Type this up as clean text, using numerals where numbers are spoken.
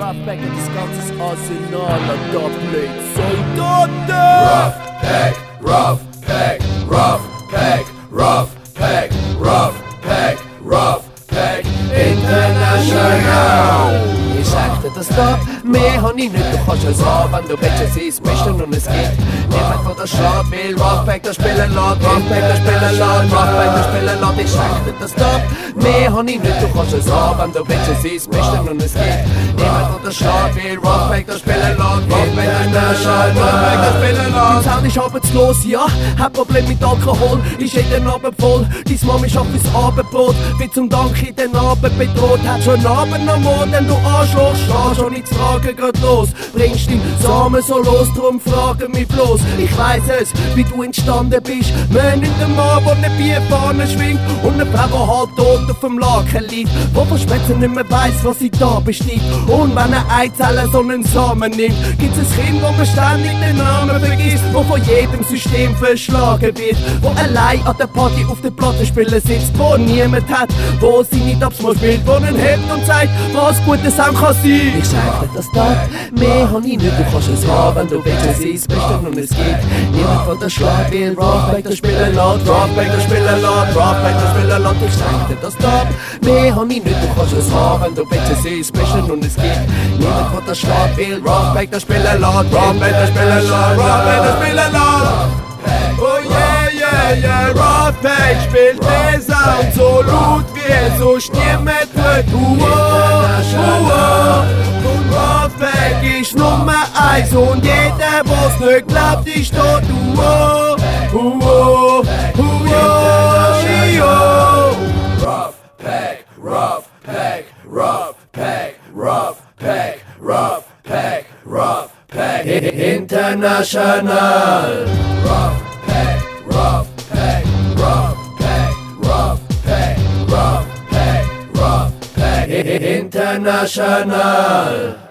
Roughpack und das ganze Arsenal an Dubplate Soldaten! Roughpack, Roughpack, Roughpack, Roughpack, Roughpack, Roughpack International! Ich sag dir das da, mehr hab ich nicht, du kannst es haben, wenn du willst, es ist mischen und es geht niemand von der Stadt will Roughpack, der spielen lässt, Roughpack, der spielen lässt, Roughpack, der spielen lässt, ich sag dir das da, mehr hab ich nicht, du kannst es haben, wenn du willst, es ist mischen und es geht niemand von der Stadt will Roughpack, der spielen lässt, Roughpack, der spielen lässt, Roughpack, der spielen lässt. Die Sound ist arbeitslos, ja, hat Problem mit Alkohol, ist jeden Abend voll, dein Mami schafft fürs Abendbrot, wie zum Dank in den Abend bedroht, hat schon Abend noch Mord, denn du Arschloch, stehst schon nicht Fragen grad los, bringst den Samen so los, drum fragen mich bloß, ich weiss es, wie du entstanden bist, man in dem Mann, der ne Bierfahne schwingt und ne Frau, der halb tot auf dem Laken liegt, wo von Spätzen nicht mehr weiss, was sie da besteht, und wenn eine Eizelle so einen Samen nimmt, gibt's ein Kind, wo man ständig den Namen vergisst, wo von jedem System verschlagen wird, wo allein an der Party auf der Plattenspieler sitzt, wo niemand hat, wo sie nicht abs Mal spielt, wo einen hebt und sagt, was guter Sound kann sein. Ich sag dir das da, mehr hab ich nicht, du kannst es haben, wenn du willst, es ist bestimmt und es geht niemand von der Schlag will Roughpack, der spielen lässt, Roughpack, der spielen lässt, Roughpack, der spielen lässt. Ich sag dir das da, mehr hab ich nicht, du kannst es haben, wenn du willst, es ist bestimmt und es geht niemand von der Schlag will Roughpack, der spielen lässt, Roughpack, der spielen lässt, Roughpack, der spielen lässt. Oh yeah, yeah, yeah, Roughpack spielt den Sound so laut wie es sonst niemand tut. Und Roughpack ist Nummer 1 und jeder, was nicht glaubt, ist tot. Roughpack, Roughpack, Roughpack, Roughpack, Roughpack, Roughpack International. Roughpack, Roughpack, Roughpack, Roughpack, Roughpack, Roughpack International.